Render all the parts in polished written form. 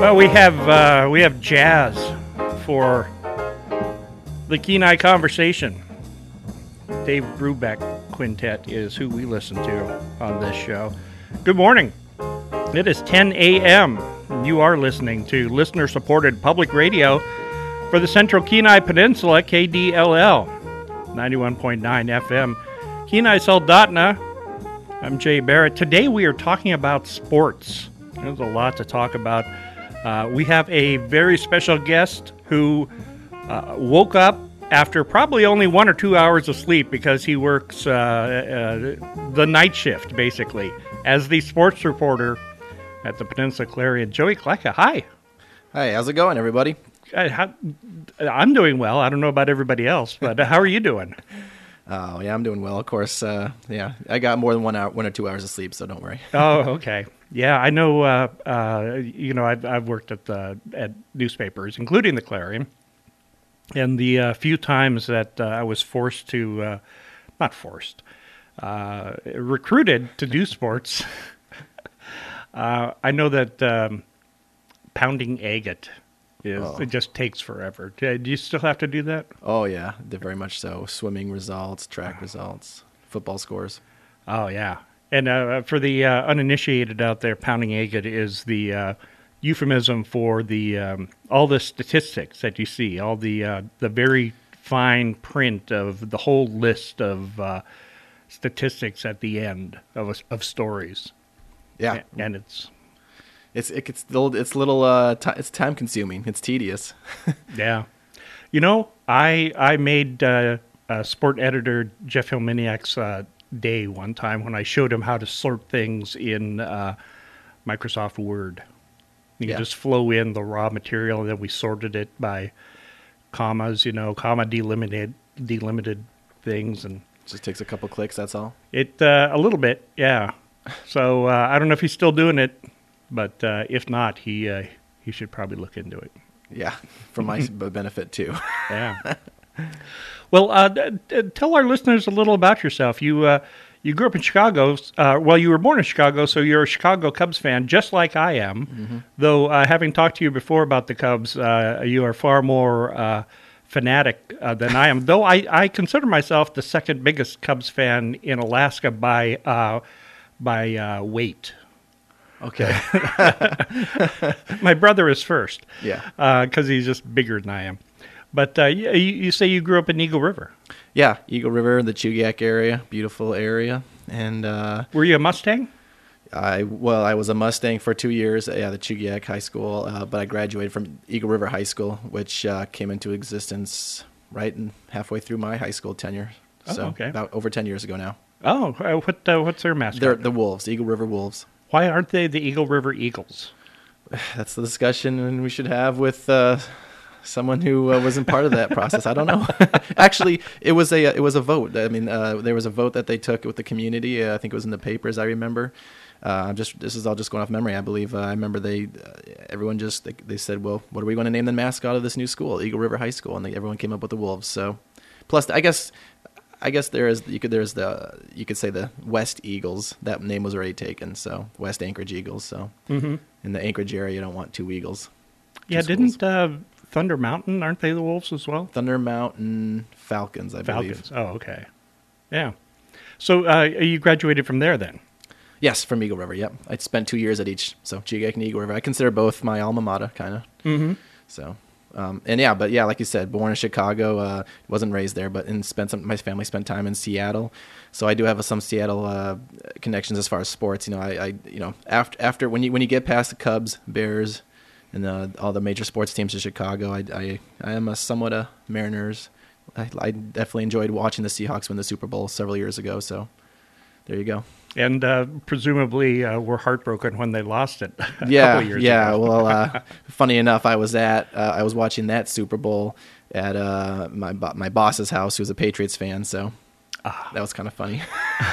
Well, we have jazz for the Kenai Conversation. Dave Brubeck Quintet is who we listen to on this show. Good morning. It is 10 a.m. You are listening to listener-supported public radio for the Central Kenai Peninsula, KDLL, 91.9 FM. Kenai Soldotna. I'm Jay Barrett. Today we are talking about sports. There's a lot to talk about. We have a very special guest who woke up after probably only 1 or 2 hours of sleep because he works the night shift, basically, as the sports reporter at the Peninsula Clarion. Joey Klecka, hi. Hi, how's it going, everybody? I'm doing well. I don't know about everybody else, but how are you doing? Oh, yeah, I'm doing well. Of course, yeah, I got more than 1 or 2 hours of sleep, so don't worry. Oh, okay. Yeah, I know. I've worked at newspapers, including the Clarion, and the few times that I was recruited to do sports, I know that pounding agate it just takes forever. Do you still have to do that? Oh, yeah, very much so. Swimming results, track results, football scores. Oh, yeah. And for the uninitiated out there, pounding agate is the euphemism for the all the statistics that you see, all the very fine print of the whole list of statistics at the end of stories. Yeah, and it's time consuming. It's tedious. Yeah, I made sport editor Jeff Hilminiak's day one time when I showed him how to sort things in Microsoft Word. You can just flow in the raw material, and then we sorted it by commas, comma delimited things, and just takes a couple clicks. That's all. It a little bit, yeah. So I don't know if he's still doing it, but if not, he should probably look into it. Yeah, for my benefit too. Yeah. Well, tell our listeners a little about yourself. You grew up in Chicago. You were born in Chicago, so you're a Chicago Cubs fan, just like I am. Mm-hmm. Though, having talked to you before about the Cubs, you are far more fanatic than I am. Though I consider myself the second biggest Cubs fan in Alaska by weight. Okay. My brother is first. Yeah. Because he's just bigger than I am. But you say you grew up in Eagle River. Yeah, Eagle River, the Chugiak area, beautiful area. And were you a Mustang? I was a Mustang for 2 years. Yeah, the Chugiak High School, but I graduated from Eagle River High School, which came into existence halfway through my high school tenure. So okay. About over 10 years ago now. Oh, what's their mascot? They're the Wolves, Eagle River Wolves. Why aren't they the Eagle River Eagles? That's the discussion we should have with someone who wasn't part of that process. I don't know. Actually, it was a vote. I mean, there was a vote that they took with the community. I think it was in the papers. I remember. This is all just going off memory. I believe. I remember they said, well, what are we going to name the mascot of this new school? Eagle River High School, and everyone came up with the Wolves. So, plus, I guess you could say the West Eagles. That name was already taken. So West Anchorage Eagles. So in the Anchorage area, you don't want two Eagles. Yeah, didn't Thunder Mountain, aren't they the Wolves as well? Thunder Mountain Falcons, I believe. Falcons. Oh, okay. Yeah. So you graduated from there then? Yes, from Eagle River. Yep. I spent 2 years at each. So Chugiak and Eagle River. I consider both my alma mater, kind of. Mm-hmm. So. Like you said, born in Chicago, wasn't raised there, but my family spent time in Seattle, so I do have some Seattle connections as far as sports. After when you get past the Cubs, Bears, and all the major sports teams in Chicago, I am somewhat a Mariners. I definitely enjoyed watching the Seahawks win the Super Bowl several years ago. So there you go. And presumably were heartbroken when they lost it a couple of years ago. Well, funny enough, I was watching that Super Bowl at my boss's house, who's a Patriots fan, so that was kind of funny.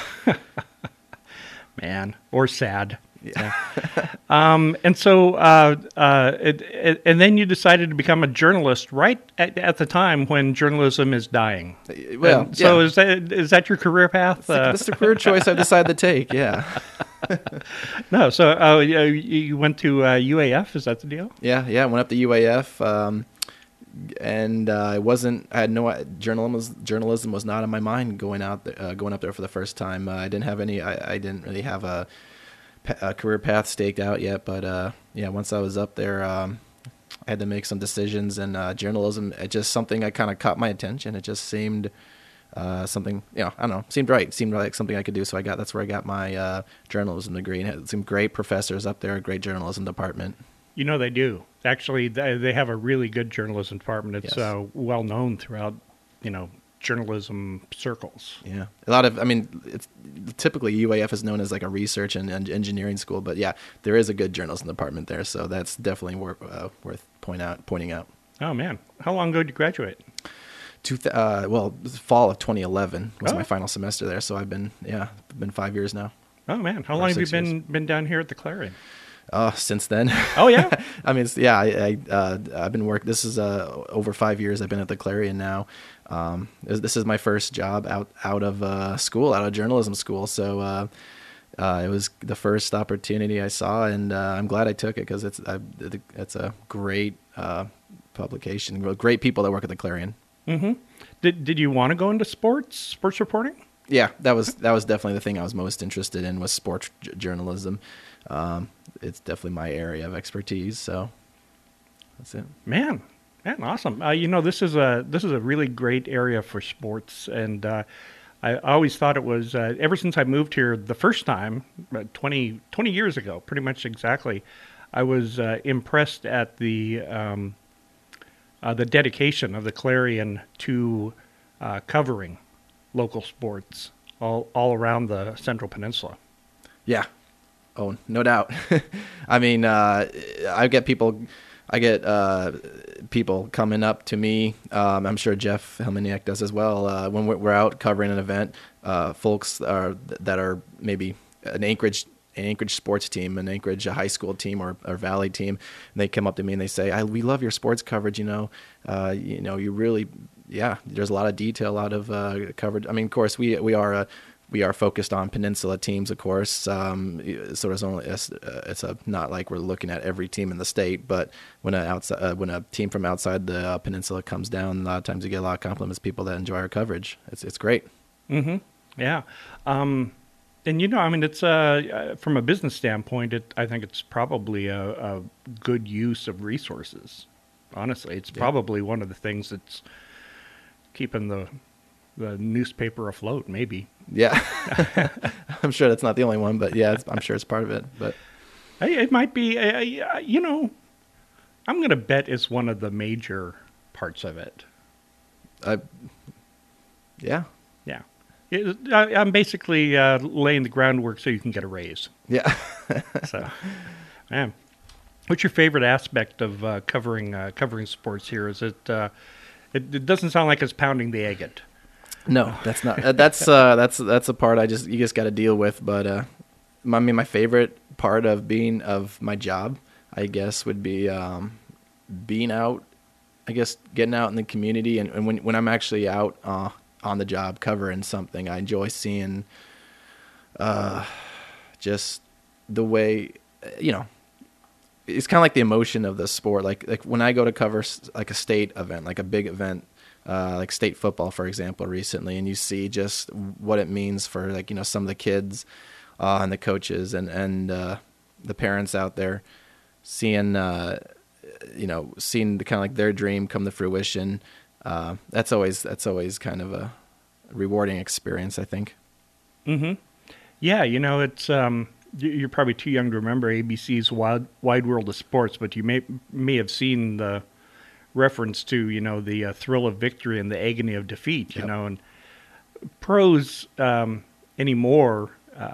Man, or sad. Yeah. And then you decided to become a journalist right at the time when journalism is dying. Well, so is that your career path? That's the career choice I've decided to take. Yeah. No, so you went to UAF. Is that the deal? Yeah, I went up to UAF, and I had no journalism was not on my mind going up there for the first time. I didn't have any. I didn't really have a career path staked out yet, but yeah, once I was up there, I had to make some decisions, and journalism, it just something that kind of caught my attention. It just seemed something, I don't know, seemed right. Seemed like something I could do. So that's where I got my journalism degree, and had some great professors up there, a great journalism department. You know they do. Actually, they have a really good journalism department. It's Yes. well known throughout, journalism circles. Yeah, it's typically UAF is known as like a research and engineering school, but yeah, there is a good journalism department there, so that's definitely worth pointing out. Oh man, how long ago did you graduate? Fall of 2011 was Oh. my final semester there, so I've been 5 years now. Oh man, how Or long have you 6 years. been down here at the Clarion? Since then. Oh yeah. I've been working. This is over 5 years. I've been at the Clarion now. This is my first job out of school, out of journalism school. So it was the first opportunity I saw, and I'm glad I took it because it's a great publication. Great people that work at the Clarion. Mm-hmm. Did you want to go into sports reporting? Yeah, that was definitely the thing I was most interested in, was sports journalism. It's definitely my area of expertise. So that's it. Man, awesome. This is a really great area for sports, and I always thought it was, ever since I moved here the first time, 20 years ago, pretty much exactly, I was impressed at the dedication of the Clarion to covering local sports all around the Central Peninsula. Yeah. Oh, no doubt. I get people coming up to me. I'm sure Jeff Helminiak does as well. When we're out covering an event, folks that are maybe an Anchorage sports team, an Anchorage high school team or Valley team, and they come up to me and they say, "We love your sports coverage. You really, there's a lot of detail, a lot of coverage. I mean, of course, we are focused on peninsula teams, of course. So it's not like we're looking at every team in the state, but when a team from outside the peninsula comes down, a lot of times you get a lot of compliments, people that enjoy our coverage. It's great. Mm-hmm. Yeah. And it's from a business standpoint, I think it's probably a good use of resources. Honestly, it's probably one of the things that's keeping the newspaper afloat, maybe. Yeah, I'm sure that's not the only one, but yeah, I'm sure it's part of it. But it might be, I'm going to bet it's one of the major parts of it. Yeah. Yeah. I'm basically laying the groundwork so you can get a raise. Yeah. So, man, what's your favorite aspect of covering sports here? Is it? It doesn't sound like it's pounding the agate. No, that's not. That's a part you just got to deal with. But my favorite part of my job, I guess, would be being out. I guess getting out in the community, and when I'm actually out on the job covering something, I enjoy seeing just the way, it's kind of like the emotion of the sport. Like when I go to cover like a state event, like a big event, like state football, for example, recently, and you see just what it means for some of the kids and the coaches and the parents out there, seeing seeing the kind of like their dream come to fruition. That's always kind of a rewarding experience, I think. Mm-hmm. Yeah, it's you're probably too young to remember ABC's Wide World of Sports, but you may have seen the reference to the thrill of victory and the agony of defeat. Yep. And pros anymore,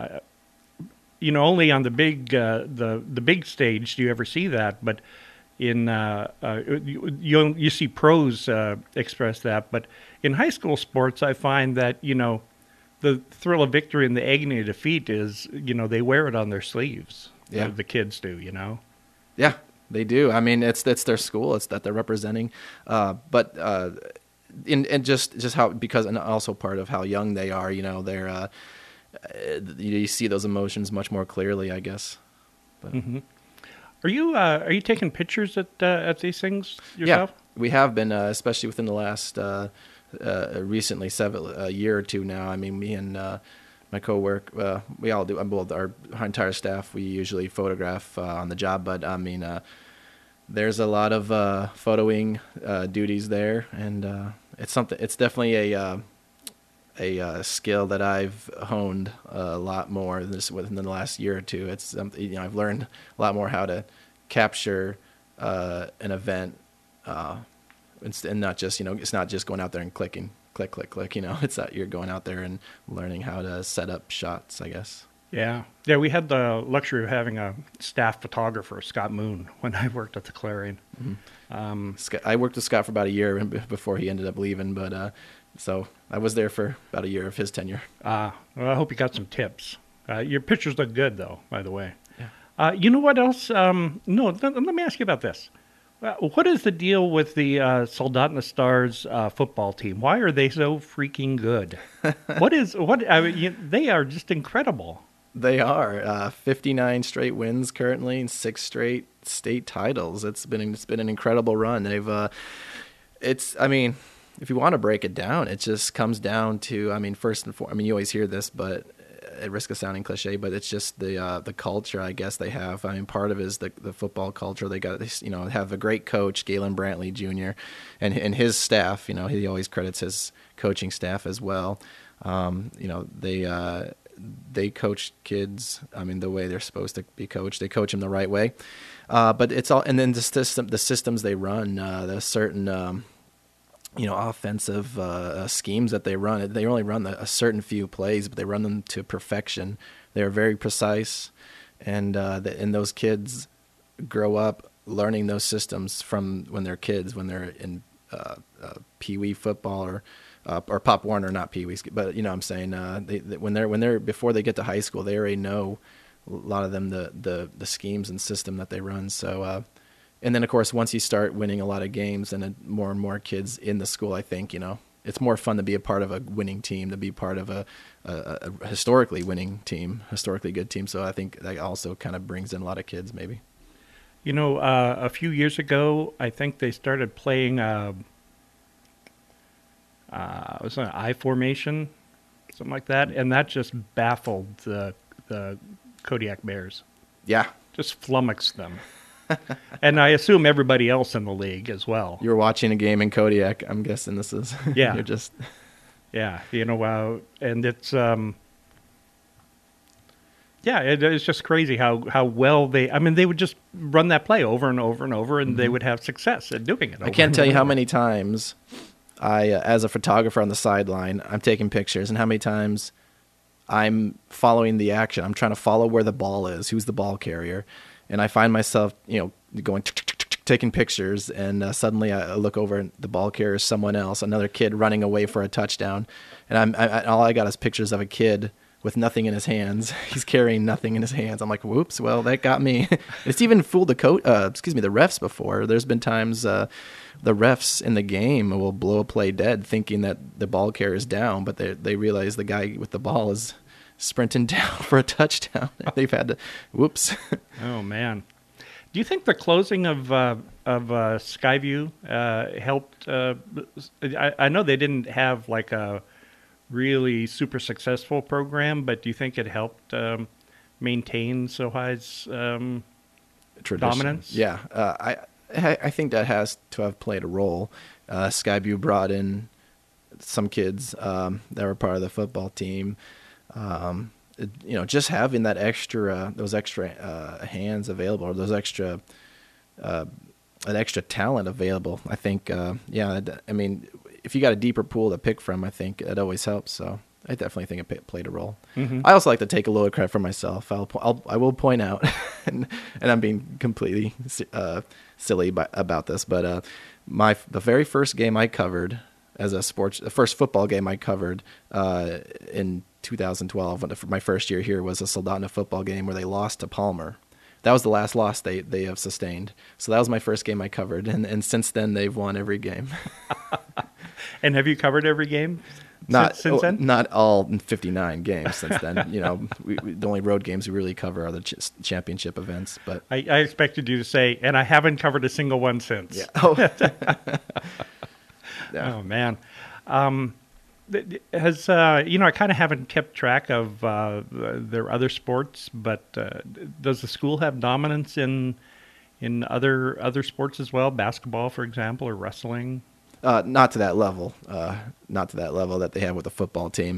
only on the big stage do you ever see that, but in you see pros express that, but in high school sports, I find that the thrill of victory and the agony of defeat is they wear it on their sleeves. Yeah, the kids do. Yeah, they do. I mean, it's their school. It's that they're representing, but and just how, because, and also part of how young they are. you see those emotions much more clearly, I guess. But, Are you taking pictures at these things yourself? Yeah, we have been, especially within the last recently a year or two now. I mean, me and my coworker, we all do. Both our entire staff, we usually photograph on the job. But I mean, there's a lot of photoing duties there, and it's something. It's definitely a skill that I've honed a lot more within the last year or two. It's something, I've learned a lot more how to capture an event, and not just, it's not just going out there and clicking, click. It's that you're going out there and learning how to set up shots, I guess. Yeah. We had the luxury of having a staff photographer, Scott Moon, when I worked at the Clarion. I worked with Scott for about a year before he ended up leaving, but so I was there for about a year of his tenure. Well, I hope you got some tips. Your pictures look good, though, by the way. Yeah. You know what else? Let me ask you about this. What is the deal with the Soldotna Stars football team? Why are they so freaking good? They are just incredible. They are 59 straight wins currently and 6 straight state titles. It's been an incredible run. They've if you want to break it down, it just comes down to, first and foremost, you always hear this, but at risk of sounding cliche, but it's just the culture, I guess, they have. Part of it is the football culture. They have a great coach, Galen Brantley Jr., and his staff. He always credits his coaching staff as well. They coach kids, the way they're supposed to be coached. They coach them the right way. But it's all, and then the systems they run, the certain, offensive schemes that they run. They only run a certain few plays, but they run them to perfection. They're very precise, and those kids grow up learning those systems from when they're kids, when they're in Pee Wee football or Pop Warner, not Pee Wee, but I'm saying when they're before they get to high school, they already know a lot of them the schemes and system that they run. So. And then, of course, once you start winning a lot of games and more and more kids in the school, I think, it's more fun to be a part of a winning team, to be part of a historically winning team, historically good team. So I think that also kind of brings in a lot of kids, maybe. A few years ago, I think they started playing, it was an I formation, something like that, and that just baffled the Kodiak Bears. Yeah. Just flummoxed them. And I assume everybody else in the league as well. You're watching a game in Kodiak. I'm guessing this is. Yeah. You're just. Yeah. And it's. It's just crazy how well they would just run that play over and over and over, and they would have success at doing it. I can't tell you how many times as a photographer on the sideline, I'm taking pictures, and how many times I'm following the action. I'm trying to follow where the ball is, who's the ball carrier. And I find myself, going taking pictures, and suddenly I look over and the ball carrier is someone else, another kid running away for a touchdown, and all I got is pictures of a kid with nothing in his hands. He's carrying nothing in his hands. I'm like, whoops, well, that got me. It's even fooled the refs before. There's been times the refs in the game will blow a play dead, thinking that the ball carrier is down, but they realize the guy with the ball is sprinting down for a touchdown. They've had to, whoops. Oh man, do you think the closing of Skyview helped? I know they didn't have like a really super successful program, but do you think it helped maintain Sohi's dominance? Yeah, I think that has to have played a role. Skyview brought in some kids that were part of the football team. Just having that those extra hands available, or those extra an extra talent available, I think. If you got a deeper pool to pick from, I think it always helps. So I definitely think it played a role. Mm-hmm. I also like to take a little credit for myself. I will point out, and I'm being completely silly about this, but the very first game I covered the first football game I covered in 2012, my first year here, was a Soldotna football game where they lost to Palmer. That was the last loss they have sustained. So that was my first game I covered, and since then they've won every game. And have you covered every game? since then? Not all 59 games since then. The only road games we really cover are the championship events. But I expected you to say, and I haven't covered a single one since. yeah. Oh, yeah. Oh man. Has I kind of haven't kept track of their other sports, but does the school have dominance in other sports as well? Basketball, for example, or wrestling? Not to that level. Not to that level that they have with the football team.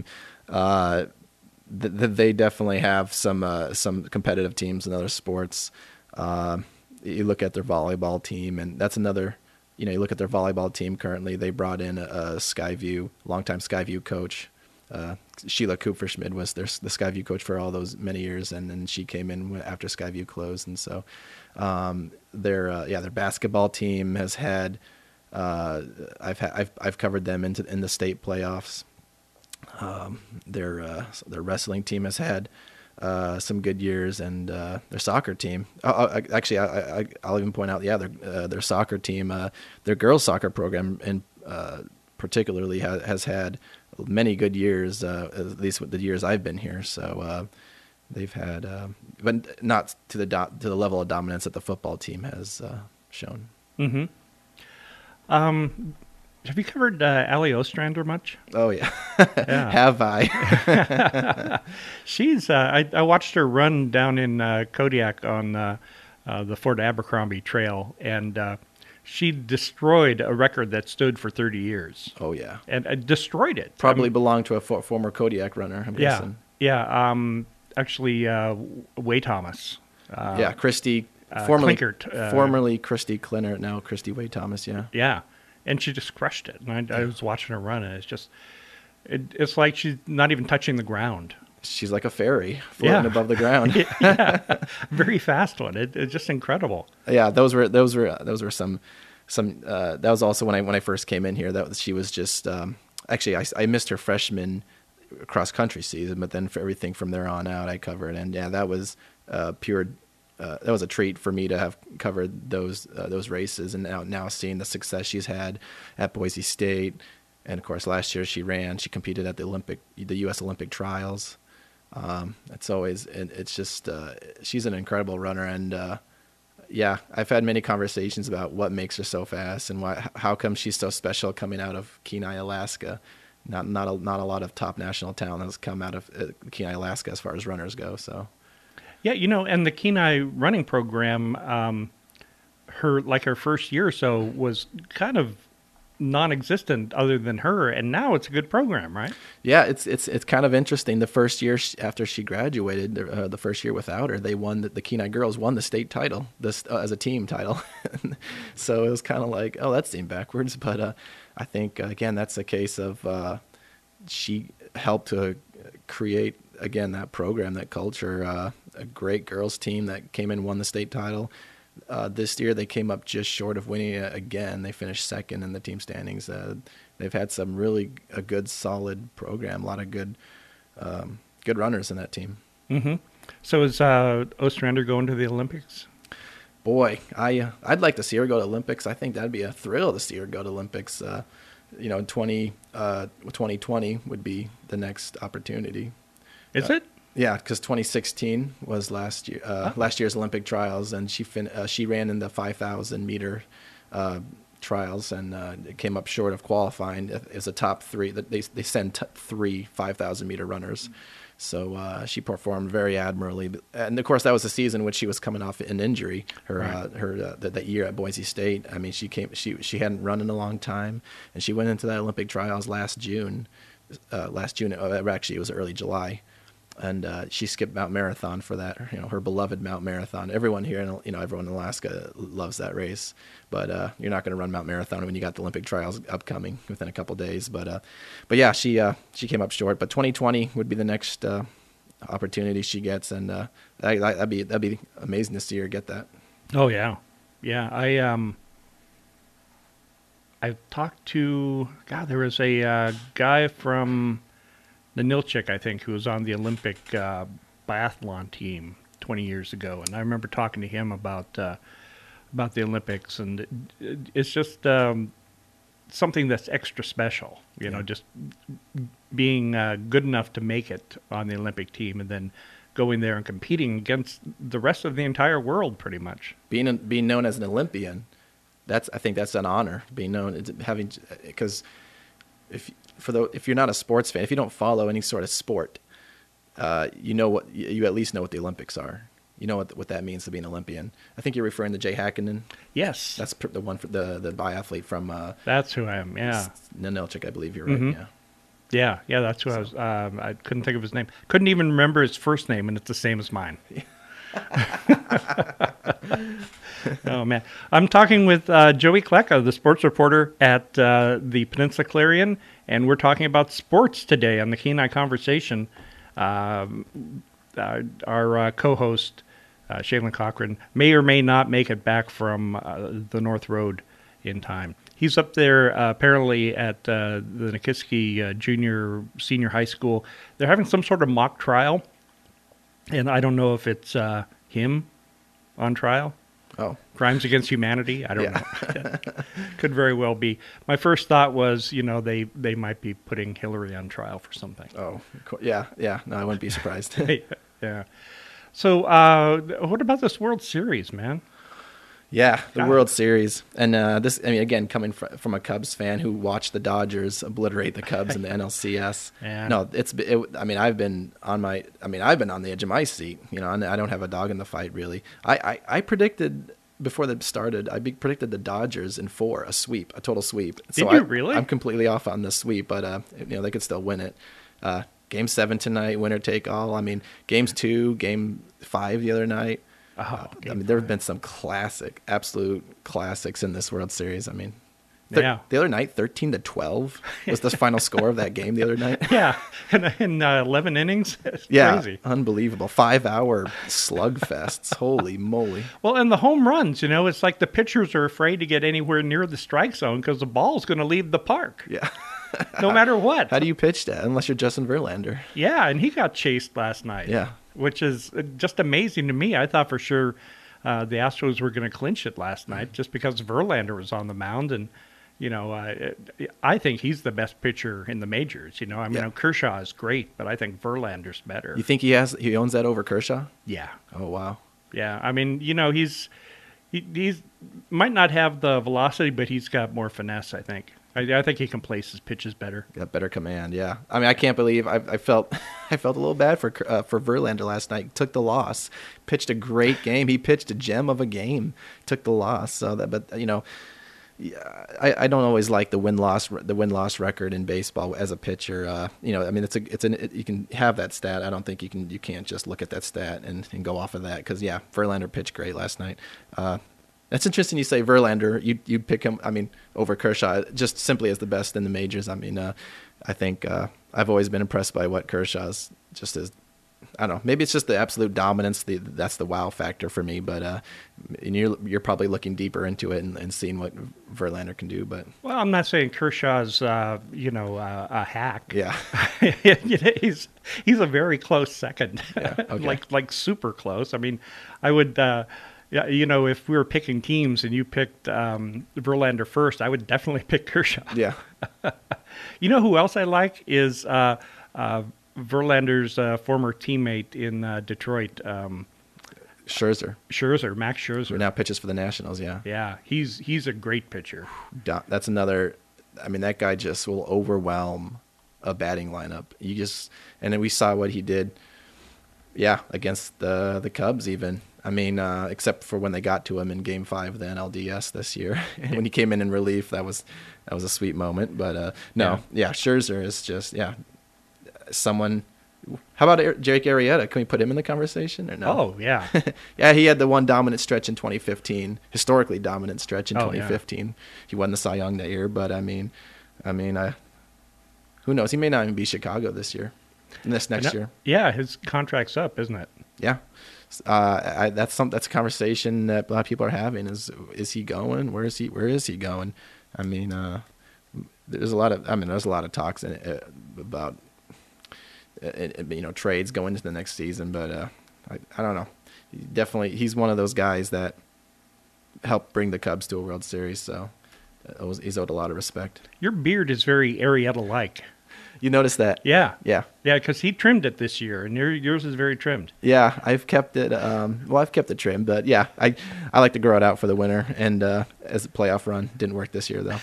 They definitely have some competitive teams in other sports. You look at their volleyball team, and that's another. You look at their volleyball team currently. They brought in a longtime Skyview coach. Sheila Kupferschmidt was the Skyview coach for all those many years, and then she came in after Skyview closed. And so their basketball team has had. I've covered them in the state playoffs. Their wrestling team has had some good years, and their soccer team. I'll even point out, their soccer team, their girls soccer program, and particularly has had many good years, at least with the years I've been here. So they've had, but not to the level of dominance that the football team has shown. Mm-hmm. Have you covered Allie Ostrander much? Oh yeah, yeah. Have I? She's. I watched her run down in Kodiak on the Fort Abercrombie Trail, and she destroyed a record that stood for 30 years. Oh yeah, and destroyed it. Probably belonged to a former Kodiak runner. I'm guessing. Yeah. Actually, Way Thomas. Christy. Formerly Klinkert, Christy Klinert, now Christy Way Thomas. Yeah. Yeah. And she just crushed it. And I was watching her run, and it's like she's not even touching the ground. She's like a fairy floating above the ground. Yeah, very fast one. It's just incredible. Yeah, those were some. That was also when I first came in here. She was just actually I missed her freshman cross country season, but then for everything from there on out, I covered. And yeah, that was pure. That was a treat for me to have covered those races, and now seeing the success she's had at Boise State, and of course last year she competed at the U.S. Olympic trials. It's just she's an incrediable runner, and I've had many conversations about what makes her so fast and how come she's so special coming out of Kenai, Alaska. Not a lot of top national talent has come out of Kenai, Alaska as far as runners go. So. Yeah, and the Kenai running program, her first year or so was kind of non-existent other than her, and now it's a good program, right? Yeah, it's kind of interesting. The first year after she graduated, the first year without her, the Kenai girls won the state title, as a team title. So it was kind of like, oh, that seemed backwards, but I think again that's a case of she helped to create. Again, that program, that culture, a great girls team that came in and won the state title. This year they came up just short of winning it again. They finished second in the team standings. They've had some really a good, solid program. A lot of good runners in that team. Mm-hmm. So is Ostrander going to the Olympics? Boy, I'd like to see her go to Olympics. I think that'd be a thrill to see her go to Olympics. 2020 would be the next opportunity. Is it? Yeah, because 2016 was last year's Olympic trials, and she ran in the 5,000 meter trials, and it came up short of qualifying as a top three. They send three 5,000 meter runners, so she performed very admirably. And of course, that was the season in which she was coming off an injury. That year at Boise State. I mean, she hadn't run in a long time, and she went into that Olympic trials last June. Actually, it was early July. And she skipped Mount Marathon for that, her beloved Mount Marathon. Everyone here, everyone in Alaska loves that race. But you're not going to run Mount Marathon when you got the Olympic trials upcoming within a couple days. But yeah, she came up short. But 2020 would be the next opportunity she gets, and that'd be amazing to see her get that. Oh yeah. I talked to there was a guy from the Nilchik, I think, who was on the Olympic biathlon team 20 years ago, and I remember talking to him about the Olympics, and it's just something that's extra special. You know, just being good enough to make it on the Olympic team, and then going there and competing against the rest of the entire world, pretty much. Being known as an Olympian, I think that's an honor. Being known, because if you're not a sports fan, if you don't follow any sort of sport, you at least know what the Olympics are. You know what that means to be an Olympian. I think you're referring to Jay Hakkinen. Yes, that's the one for the biathlete from. That's who I am. Yeah, Ninelchik, I believe you're right. Mm-hmm. Yeah. Yeah, that's who I was. I couldn't think of his name. Couldn't even remember his first name, and it's the same as mine. Oh man, I'm talking with Joey Kleka, the sports reporter at the Peninsula Clarion, and we're talking about sports today on the Kenai Conversation. Our co-host, Shaylin Cochran, may or may not make it back from the North Road in time. He's up there apparently at the Nikiski Senior High School. They're having some sort of mock trial, and I don't know if it's him on trial. Oh. Crimes against humanity? I don't know. Could very well be. My first thought was, they might be putting Hillary on trial for something. Oh, yeah. No, I wouldn't be surprised. Yeah. So, what about this World Series, man? Yeah, the World Series. And again, coming from a Cubs fan who watched the Dodgers obliterate the Cubs in the NLCS. Yeah. No, I've been on the edge of my seat, and I don't have a dog in the fight, really. I predicted before that started, I predicted the Dodgers in 4, a total sweep. Did you really? I'm completely off on the sweep, but they could still win it. Game 7 tonight, winner take all. Games 2, Game 5 the other night. Oh, there have been some absolute classics in this World Series. The other night, 13-12 was the final score of that game the other night. Yeah, in 11 innings. It's crazy. Unbelievable. 5-hour slugfests. Holy moly. Well, and the home runs, it's like the pitchers are afraid to get anywhere near the strike zone because the ball's going to leave the park. Yeah. No matter what. How do you pitch that unless you're Justin Verlander? Yeah, and he got chased last night. Yeah. Which is just amazing to me. I thought for sure the Astros were going to clinch it last night just because Verlander was on the mound. And, I think he's the best pitcher in the majors. Kershaw is great, but I think Verlander's better. You think he owns that over Kershaw? Yeah. Oh, wow. Yeah. He's might not have the velocity, but he's got more finesse, I think. I think he can place his pitches better. Got better command, yeah. I can't believe I felt a little bad for Verlander last night. Took the loss, pitched a great game. He pitched a gem of a game. Took the loss. So I don't always like the win-loss record in baseball as a pitcher. You can have that stat. I don't think you can't just look at that stat and go off of that because Verlander pitched great last night. That's interesting you say Verlander. You pick him, over Kershaw, just simply as the best in the majors. I think I've always been impressed by what Kershaw's just is. I don't know. Maybe it's just the absolute dominance. That's the wow factor for me. But and you're probably looking deeper into it and seeing what Verlander can do. But I'm not saying Kershaw's a hack. Yeah, he's a very close second. Yeah, okay. like super close. I would. If we were picking teams and you picked Verlander first, I would definitely pick Kershaw. Yeah. Who else I like is Verlander's former teammate in Detroit. Scherzer. Max Scherzer. Who now pitches for the Nationals, yeah. Yeah, he's a great pitcher. That's another, that guy just will overwhelm a batting lineup. And then we saw what he did, against the Cubs even. Except for when they got to him in Game 5 of the NLDS this year. When he came in relief, that was a sweet moment. But Scherzer is just, someone. How about Jake Arrieta? Can we put him in the conversation or no? Oh, yeah. Yeah, he had the one dominant stretch in 2015, historically dominant stretch in 2015. Yeah. He won the Cy Young that year, but who knows? He may not even be Chicago this year. Next year. Yeah, his contract's up, isn't it? Yeah. That's a conversation that a lot of people are having. Is he going? Where is he going? There's a lot of talks about trades going into the next season, but I don't know. Definitely, he's one of those guys that helped bring the Cubs to a World Series. So he's owed a lot of respect. Your beard is very Arrieta-like. You noticed that? Yeah. Yeah. Yeah, because he trimmed it this year, and yours is very trimmed. Yeah, I've kept it. I've kept it trimmed, but yeah, I like to grow it out for the winter. And as a playoff run, didn't work this year though.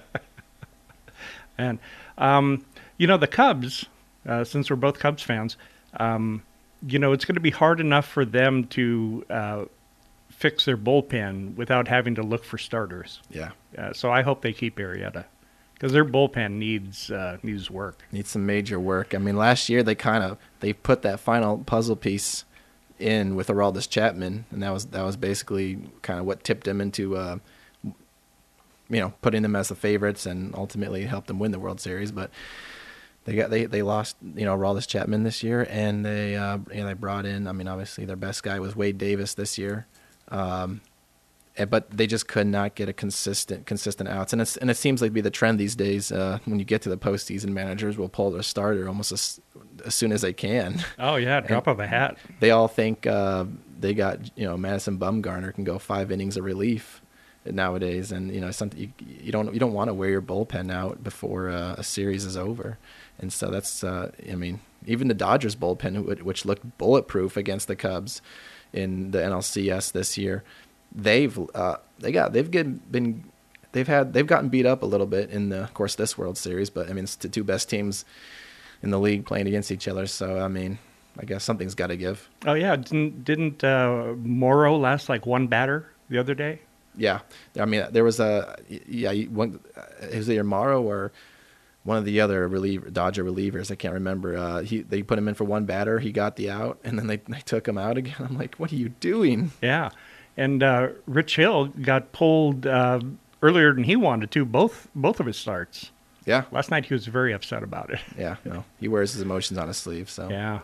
And the Cubs, since we're both Cubs fans, it's going to be hard enough for them to fix their bullpen without having to look for starters. Yeah. So I hope they keep Arrieta, because their bullpen needs work. Needs some major work. I mean, last year they put that final puzzle piece in with Aroldis Chapman, and that was basically kind of what tipped them into putting them as the favorites and ultimately helped them win the World Series. But they lost Aroldis Chapman this year, and they brought in, I mean, obviously their best guy was Wade Davis this year. But they just could not get a consistent outs, and it seems like to be the trend these days. When you get to the postseason, managers will pull their starter almost as soon as they can. Oh yeah, drop of a hat. They all think they got Madison Bumgarner can go 5 innings of relief nowadays, and something you don't want to wear your bullpen out before a series is over, and so that's even the Dodgers bullpen, which looked bulletproof against the Cubs in the NLCS this year. They've gotten beat up a little bit in of course this World Series, but I mean it's the two best teams in the league playing against each other, so I mean I guess something's got to give. Oh yeah, didn't Morrow last like one batter the other day? Yeah, I mean there was it was either Morrow or one of the other Dodger relievers. I can't remember. They put him in for one batter. He got the out, and then they took him out again. I'm like, what are you doing? Yeah. And Rich Hill got pulled earlier than he wanted to, both of his starts. Yeah. Last night he was very upset about it. Yeah, he wears his emotions on his sleeve. So yeah.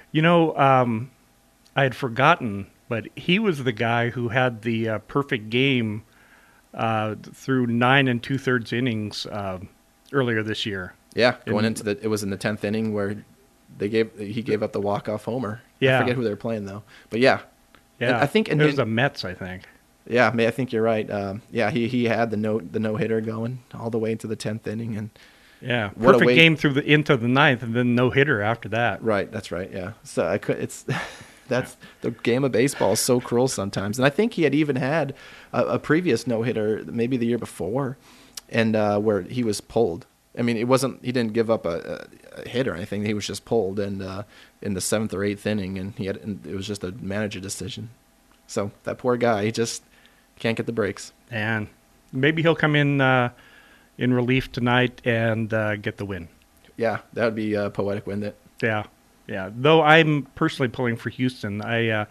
I had forgotten, but he was the guy who had the perfect game through 9 2/3 innings earlier this year. Yeah, it was in the 10th inning where he gave up the walk-off homer. Yeah. I forget who they were playing though, but yeah. Yeah, I think it was the Mets, I think. Yeah, I think you're right. He had the no hitter going all the way into the 10th inning, and yeah, perfect game into the 9th, and then no hitter after that. Right, that's right. Yeah, so that's the game of baseball is so cruel sometimes, and I think he had even had a previous no hitter maybe the year before, and where he was pulled. I mean, he didn't give up a hit or anything. He was just pulled, and in the 7th or 8th inning, and it was just a manager decision. So that poor guy, he just can't get the breaks. And maybe he'll come in relief tonight and get the win. Yeah, that would be poetic, wouldn't it? Yeah. Though I'm personally pulling for Houston. Jose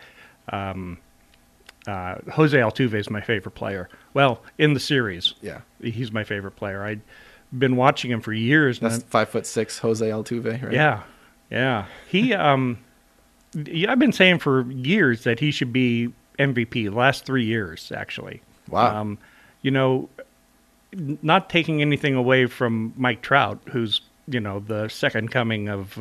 Altuve is my favorite player. Well, in the series, yeah, he's my favorite player. I've been watching him for years. That's 5'6" Jose Altuve, right? Yeah. He, I've been saying for years that he should be MVP. The last 3 years, actually. Wow. Not taking anything away from Mike Trout, who's the second coming of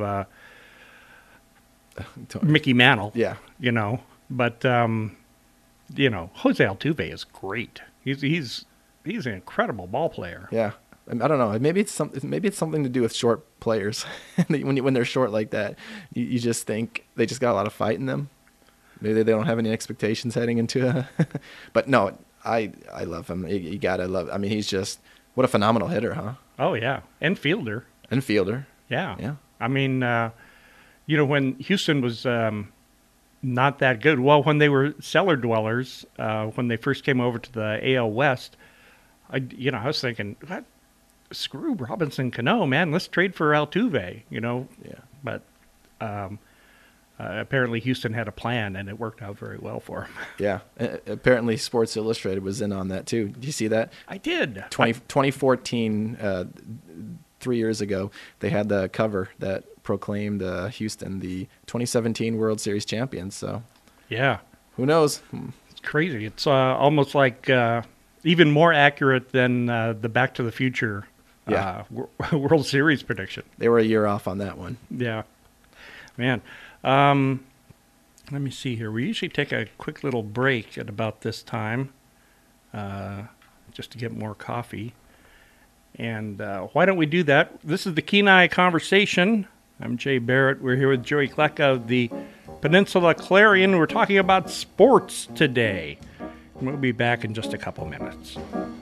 Mickey Mantle. Yeah. But Jose Altuve is great. He's an incredible ball player. Yeah. I don't know. Maybe it's something to do with short players. when they're short like that, you just think they just got a lot of fight in them. Maybe they don't have any expectations heading into it. But no, I love him. You gotta love. I mean, he's just what a phenomenal hitter, huh? Oh yeah, and fielder. Yeah. I mean, when Houston was not that good. Well, when they were cellar dwellers, when they first came over to the AL West, I was thinking, what? Screw Robinson Cano, man. Let's trade for Altuve, Yeah. But apparently Houston had a plan, and it worked out very well for him. Yeah. Apparently Sports Illustrated was in on that, too. Did you see that? I did. 2014, 3 years ago, they had the cover that proclaimed Houston the 2017 World Series champions. So, yeah. Who knows? It's crazy. It's almost like even more accurate than the Back to the Future World Series prediction. They were a year off on that one. Yeah. Man. Let me see here. We usually take a quick little break at about this time. just to get more coffee. And why don't we do that? This is the Kenai Conversation. I'm Jay Barrett. We're here with Joey Kleck of the Peninsula Clarion. We're talking about sports today. And we'll be back in just a couple minutes.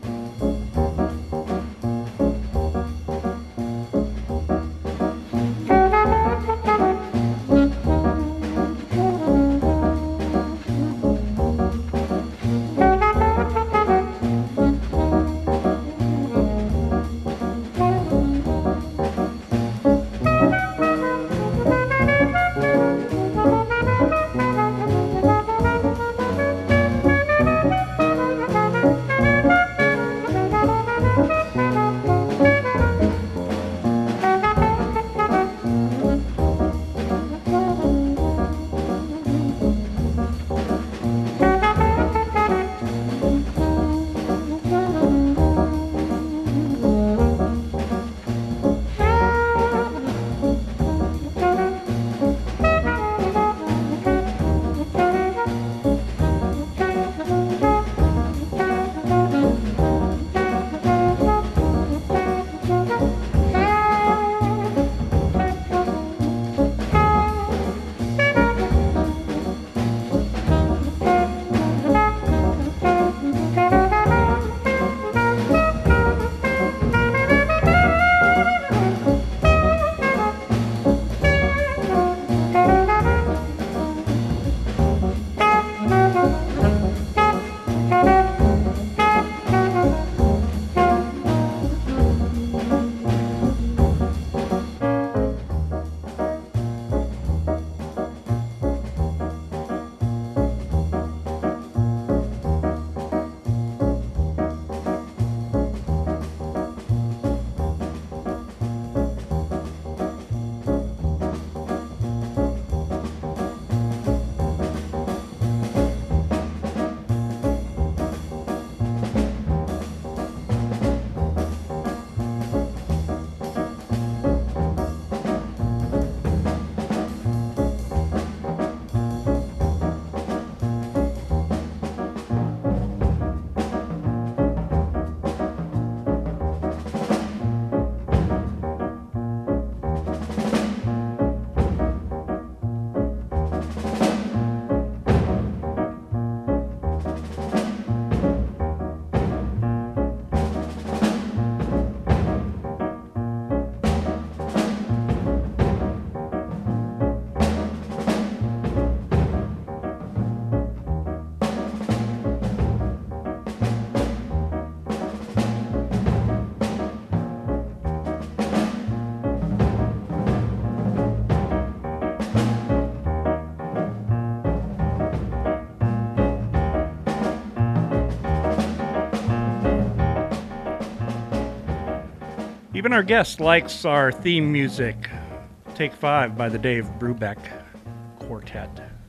Even our guest likes our theme music, Take 5 by the Dave Brubeck Quartet.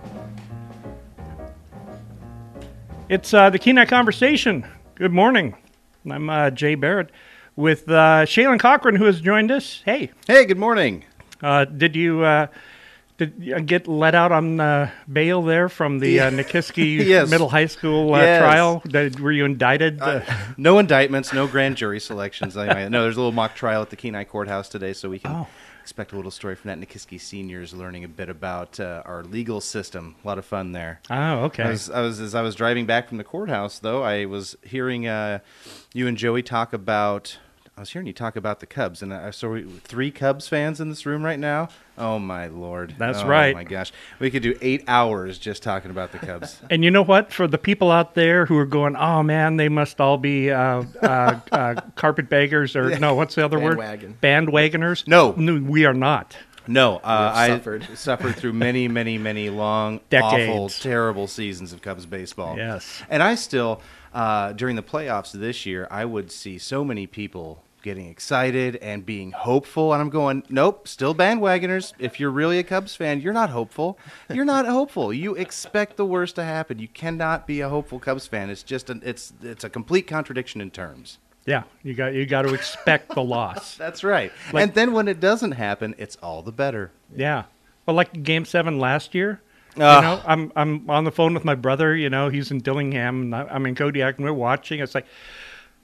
It's the Kenai Conversation. Good morning. I'm Jay Barrett with Shaylin Cochran, who has joined us. Hey. Hey, good morning. Did you get let out on bail there from the Nikiski Yes. Middle High School Yes. trial? Were you indicted? No indictments, no grand jury selections. No, there's a little mock trial at the Kenai Courthouse today, so we can expect a little story from that. Nikiski seniors learning a bit about our legal system. A lot of fun there. Oh, okay. As I was driving back from the courthouse, though, I was hearing you and Joey talk about. I was hearing you talk about the Cubs, and I saw 3 Cubs fans in this room right now. Oh, my Lord. That's right. Oh, my gosh. We could do 8 hours just talking about the Cubs. And you know what? For the people out there who are going, oh, man, they must all be carpetbaggers, or no, what's the other word? Bandwagoners? No. We are not. No, I suffered through many, many, many long, Decades. awful, terrible seasons of Cubs baseball. Yes. And I still, during the playoffs this year, I would see so many people getting excited and being hopeful. And I'm going, nope, still bandwagoners. If you're really a Cubs fan, you're not hopeful. You're not hopeful. You expect the worst to happen. You cannot be a hopeful Cubs fan. It's just it's a complete contradiction in terms. Yeah, you got to expect the loss. That's right. Like- and then when it doesn't happen, it's all the better. Yeah. Well, like Game 7 last year, you know, I'm on the phone with my brother. You know, he's in Dillingham, and I'm in Kodiak, and we're watching. It's like,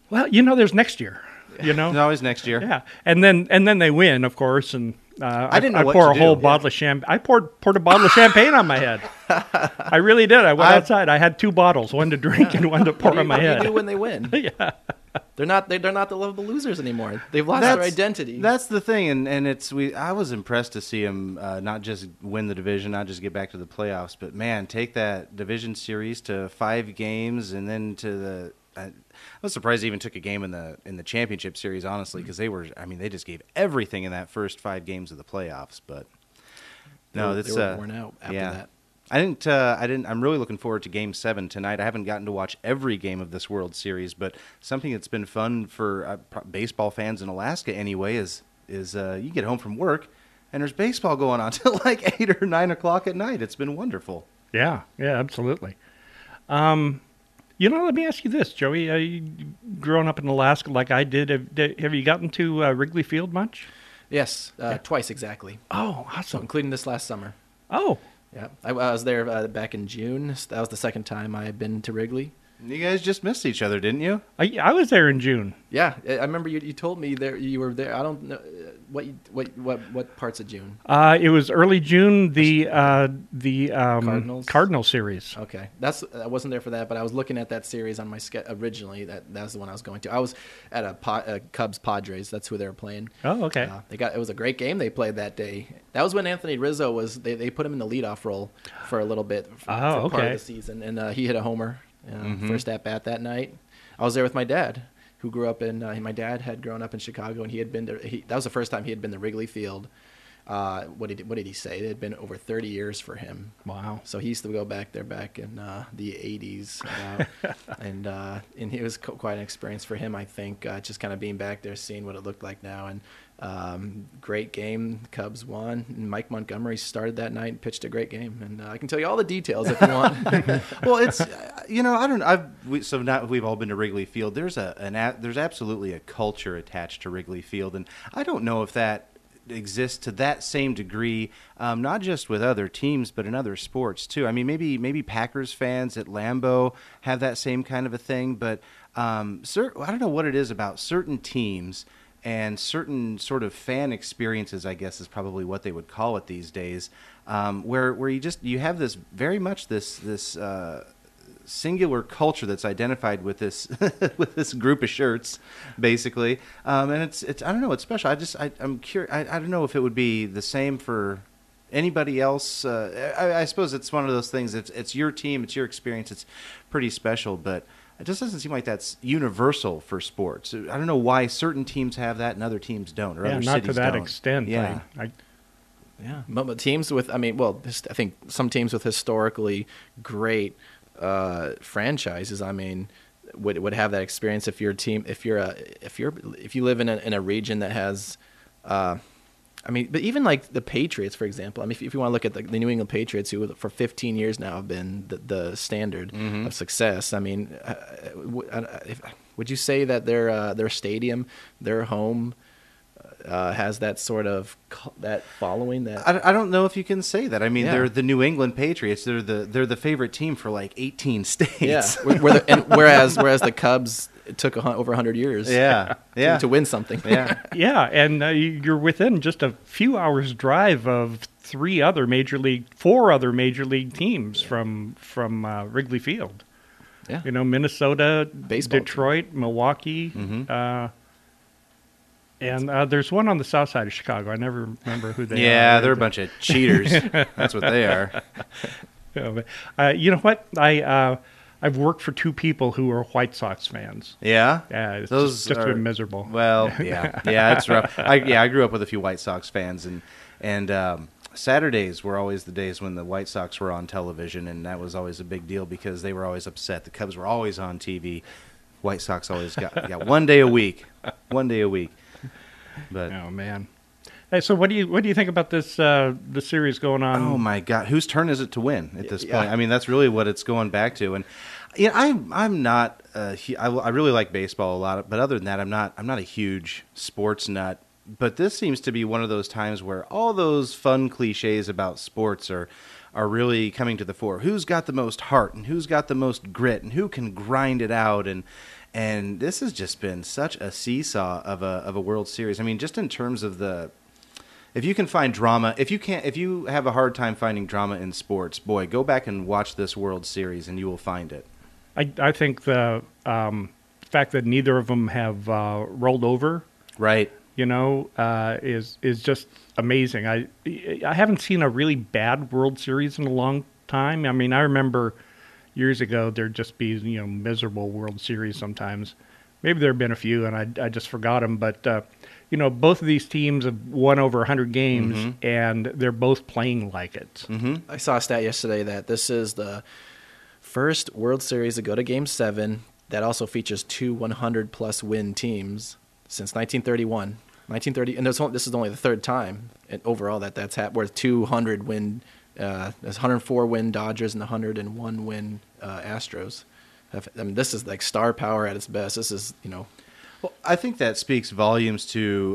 Well, there's next year. It's always next year. Yeah, and then they win, of course, and I didn't know what pour to a whole do. bottle of champagne. I poured a bottle of champagne on my head. I really did. I went outside. I had 2 bottles, one to drink and one to pour on my What do you head. do when they win? Yeah. They're not the losers anymore. They've lost their identity. That's the thing, and I was impressed to see them not just win the division, not just get back to the playoffs, but man, take that division series to 5 games, and then to the. I was surprised they even took a game in the championship series, honestly, because they just gave everything in that first 5 games of the playoffs. But no, they were worn out after that. I didn't. I'm really looking forward to Game 7 tonight. I haven't gotten to watch every game of this World Series, but something that's been fun for baseball fans in Alaska anyway is you get home from work and there's baseball going on till like 8 or 9 o'clock at night. It's been wonderful. Yeah, absolutely. Let me ask you this, Joey. You growing up in Alaska like I did, have you gotten to Wrigley Field much? Yes, twice exactly. Oh, awesome. Including this last summer. Oh. Yeah, I was there back in June. That was the second time I had been to Wrigley. You guys just missed each other, didn't you? I was there in June. Yeah, I remember you told me there you were there. I don't know what parts of June. It was early June. The Cardinals series. Okay, I wasn't there for that, but I was looking at that series on my originally. That was the one I was going to. I was at a Cubs Padres. That's who they were playing. Oh, okay. It was a great game they played that day. That was when Anthony Rizzo was. They put him in the leadoff role for a little bit for part of the season, and he hit a homer. First at bat that night. I was there with my dad, who grew up in. My dad had grown up in Chicago, and he had been to. That was the first time he had been to Wrigley Field. What did he say? It had been over 30 years for him. Wow! So he used to go back there back in the 80s, and it was quite an experience for him. I think just kind of being back there, seeing what it looked like now, and great game. Cubs won. And Mike Montgomery started that night and pitched a great game. And I can tell you all the details if you want. Well, it's I don't. So now we've all been to Wrigley Field. There's there's absolutely a culture attached to Wrigley Field, and I don't know if that exists to that same degree, not just with other teams, but in other sports too. I mean, maybe Packers fans at Lambeau have that same kind of a thing, but I don't know what it is about certain teams and certain sort of fan experiences, I guess is probably what they would call it these days, where you have this very much this singular culture that's identified with this with this group of shirts, basically, and it's I don't know, it's special. I'm curious. I don't know if it would be the same for anybody else. I suppose it's one of those things. It's your team, it's your experience. It's pretty special, but it just doesn't seem like that's universal for sports. I don't know why certain teams have that and other teams don't, or other not cities to that don't. extent. Yeah. Yeah, but teams with, I think some teams with historically great franchises, would have that experience. If your team, if you live in a region that has, but even like the Patriots, for example. If you want to look at the New England Patriots, who for 15 years now have been the standard of success. Would you say that their stadium, their home, has that sort of that following? That I don't know if you can say that. Yeah. They're the New England Patriots. They're the favorite team for like 18 states. Yeah. Whereas the Cubs, it took over 100 years. To win something. Yeah. Yeah, and you're within just a few hours' drive of four other major league teams from Wrigley Field. Yeah. Minnesota, Baseball Detroit, Milwaukee. And there's one on the south side of Chicago. I never remember who they are. Yeah, they're a bunch of cheaters. That's what they are. You know what? I've worked for 2 people who are White Sox fans. Yeah? Yeah, it's Those just are been miserable. Well, yeah, it's rough. I grew up with a few White Sox fans, and Saturdays were always the days when the White Sox were on television, and that was always a big deal because they were always upset. The Cubs were always on TV. White Sox always got 1 day a week. 1 day a week. But oh man! Hey, so what do you think about this the series going on? Oh my God, whose turn is it to win at this Yeah. point? That's really what it's going back to. And I'm not. I really like baseball a lot, but other than that, I'm not a huge sports nut. But this seems to be one of those times where all those fun cliches about sports are are really coming to the fore. Who's got the most heart and who's got the most grit and who can grind it out, and this has just been such a seesaw of a World Series. I mean, just in terms of if you can find drama, if you have a hard time finding drama in sports, boy, go back and watch this World Series and you will find it. I think the fact that neither of them have rolled over, Right. is just amazing. I haven't seen a really bad World Series in a long time. I mean, I remember years ago there'd just be miserable World Series sometimes. Maybe there have been a few, and I just forgot them. But both of these teams have won over 100 games, and they're both playing like it. I saw a stat yesterday that this is the first World Series to go to Game 7 that also features two 100-plus win teams since 1931. 1930, and this is only the third time overall that's happened, where 200 win, there's 104 win Dodgers and 101 win Astros. I mean, this is like star power at its best. This is, Well, I think that speaks volumes to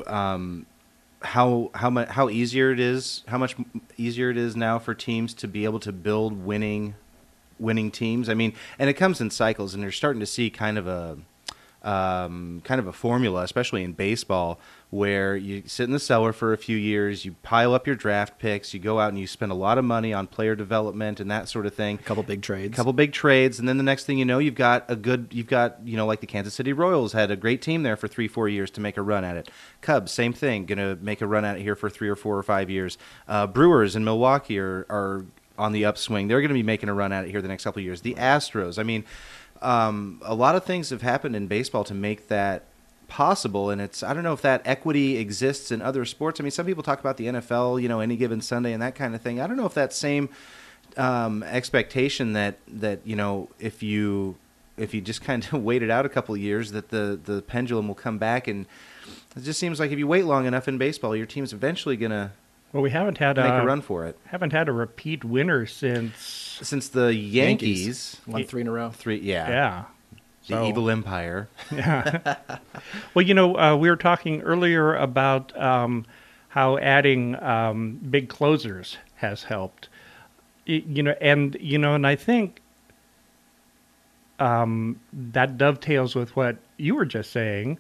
how easier it is, how much easier it is now for teams to be able to build winning teams. I mean, and it comes in cycles, and you're starting to see kind of a formula, especially in baseball, where you sit in the cellar for a few years, you pile up your draft picks, you go out and you spend a lot of money on player development and that sort of thing. a couple big trades, and then the next thing you know, you've got like the Kansas City Royals had a great team there for 3-4 years to make a run at it. Cubs, same thing, going to make a run at it here for 3 or 4 or 5 years. Brewers in Milwaukee are on the upswing. They're going to be making a run at it here the next couple of years. The Astros, I mean, a lot of things have happened in baseball to make that possible, and I don't know if that equity exists in other sports. I mean, some people talk about the NFL, any given Sunday and that kind of thing. I don't know if that same expectation that if you just kind of wait it out a couple of years, that the pendulum will come back. And it just seems like if you wait long enough in baseball, your team's eventually going to we haven't had make a run for it. Haven't had a repeat winner since the Yankees won 3 in a row. Yeah. The evil empire. Yeah. Well, we were talking earlier about how adding big closers has helped. And I think that dovetails with what you were just saying.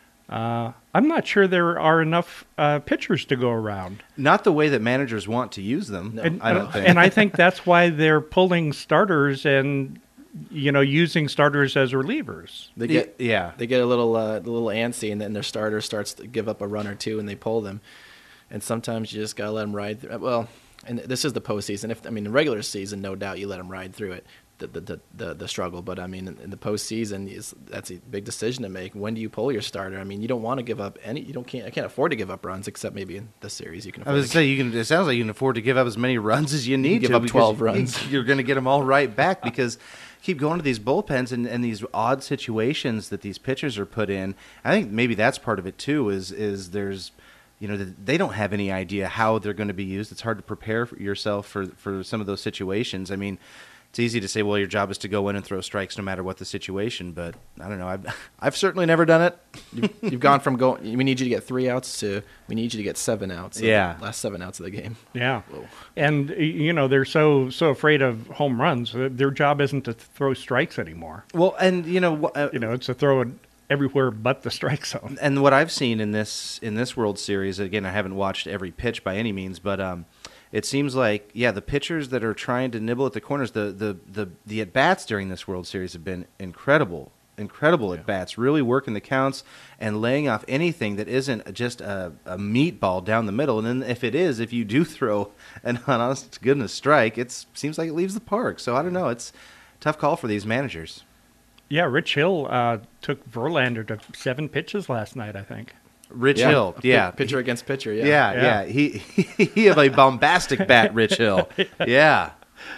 I'm not sure there are enough pitchers to go around. Not the way that managers want to use them. No, I don't think. And I think that's why they're pulling starters and using starters as relievers. They get a little antsy, and then their starter starts to give up a run or two, and they pull them. And sometimes you just gotta let them ride. Well, and this is the postseason. In regular season, no doubt you let them ride through it, the struggle. But I mean, in the postseason, that's a big decision to make. When do you pull your starter? I mean, you don't want to give up any. I can't afford to give up runs, except maybe in the series you can. I was to say it sounds like you can afford to give up as many runs as you need to. Give up 12 runs. You're going to get them all right back because. Keep going to these bullpens and these odd situations that these pitchers are put in. I think maybe that's part of it too. Is there's, they don't have any idea how they're going to be used. It's hard to prepare yourself for some of those situations. I mean, it's easy to say, well, your job is to go in and throw strikes no matter what the situation. But I don't know. I've certainly never done it. You've gone from we need you to get 3 outs to we need you to get 7 outs. Yeah, last 7 outs of the game. Yeah, whoa. And they're so afraid of home runs. Their job isn't to throw strikes anymore. Well, and it's to throw it everywhere but the strike zone. And what I've seen in this World Series, again, I haven't watched every pitch by any means, but it seems like, the pitchers that are trying to nibble at the corners, the at-bats during this World Series have been incredible at-bats, really working the counts and laying off anything that isn't just a meatball down the middle. And then if you do throw an honest goodness strike, it seems like it leaves the park. So I don't know. It's a tough call for these managers. Yeah, Rich Hill took Verlander to 7 pitches last night, I think. Rich Hill, pitcher against pitcher, yeah. He had a bombastic bat, Rich Hill, yeah.